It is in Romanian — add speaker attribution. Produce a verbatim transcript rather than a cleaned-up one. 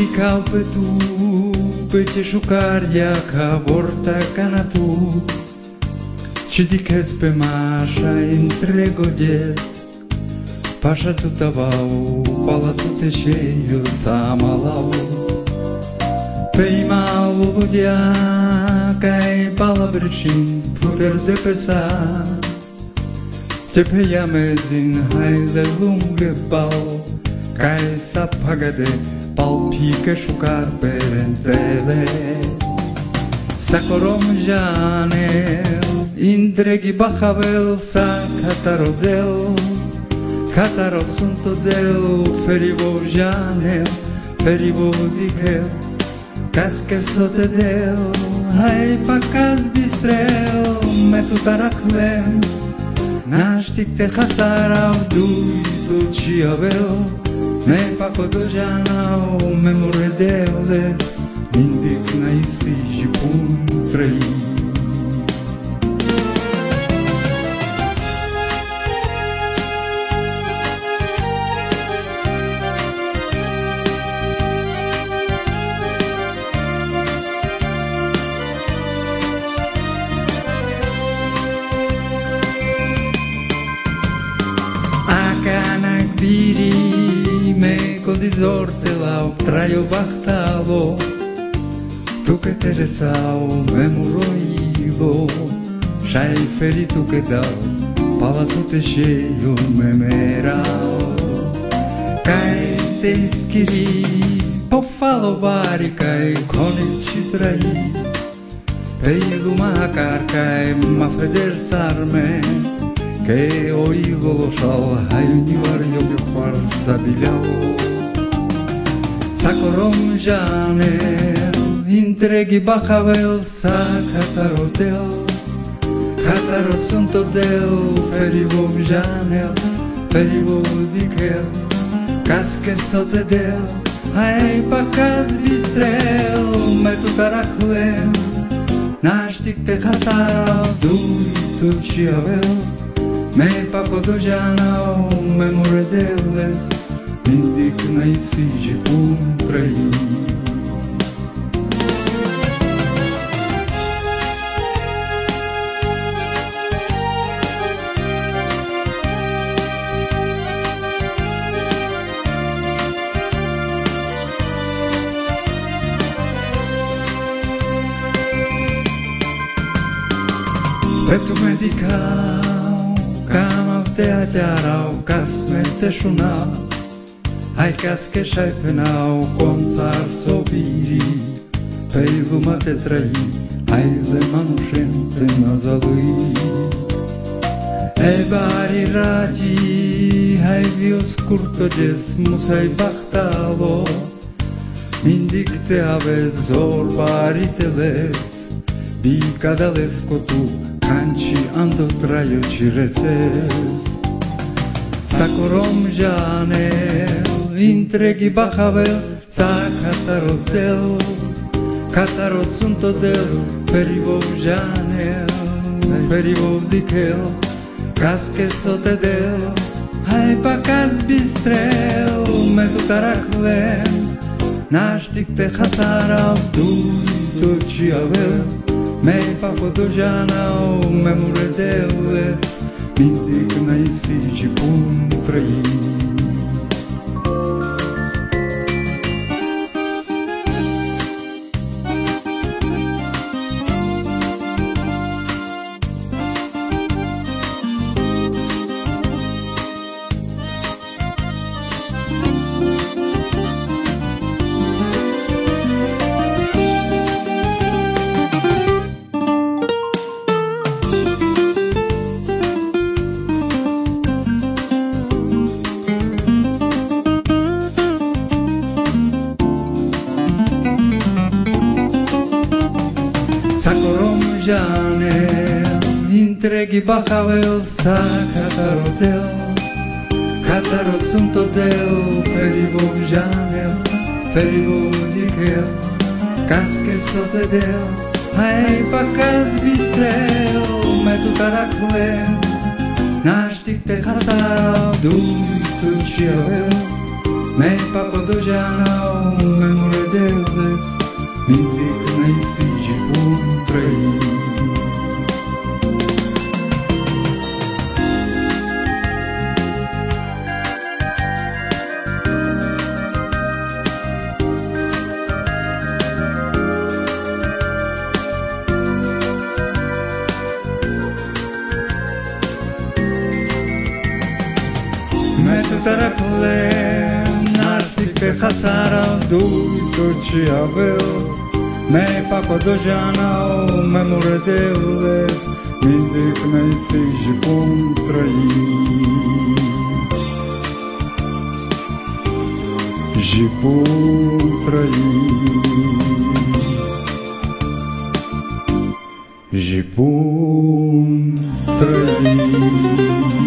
Speaker 1: medicau pe tu, pe ce șucaria ca vorta cana tu, ci dichez pe mașa întregodes, pașa tu tavau, pala tu te șeiu samalau, pe imalu budea, cai pala bricin, puter de pesa, te pe iamezin, hai de lungă bau, cai sa pagade, palpică șucar perentele, sa coromjanel, Intregi bahavel sa catarodel, catarod suntodel, ferivo janel, ferivo dikel, casque sotedel, hai pacas bistrel, metutaraclem, naștic te hasarau dui tu ciavel, ne pacodojanau memoredeles, indic naisi și pun trăi. Viri me codizorte lau traio bachtalo, tu que te resau memuroilo, shai feri tu que dau, pala tu te cheio memerau, cai te ischiri, po falo vari cai conici trai, pe iluma cai ma feder sarme, che oilo lo shal hayunivar yobi khwar sabilau sakorom janel intregi bahavel sa catarodel cataro sunto del ferivo janel ferivo dikel casque sotedel hai pacas bistrel metutarachlem naștic te hasarau dui tu ciavel me pacodojanau memoredeles, indic naisi și pun trăi. Pe tu medicau, cam te atearau, cas me te șunau, hai cas că și-ai penau, conțar sobiri, pe luma te trăi, hai le manușem te nazalui. E bari ragi, hai vios curtoges, musai bahtalo, mindic te avez zor bariteles, bicadales cotu, canci ando traio ci reses. Sacorom janel, intregi bahavel, sa catarodel, catarod suntodel, perivo janel, perivo dikel, casque sotedel, hai pacas bistrel, metutarachlem, naștic te hasarau, dui tu ciavel, me pacodojanau memoredeles, mintic naisi și pun trăi. Janel, intregi bahavel sa catarodel, cataro suntodel, ferivo janel, ferivo dikel, casque sotedel, hai pacas bistrel, metutarachlem, naștic te hasarau, dui tu ciavel, me papadojanau, memore Deus, mintic naisi bun trăi.
Speaker 2: Tarapule, nartic pe hațara, du-i ce aveau, me papadojanau, me muredeule, mintic naisi și bun trăi. Și bun trăi. Și bun trăi.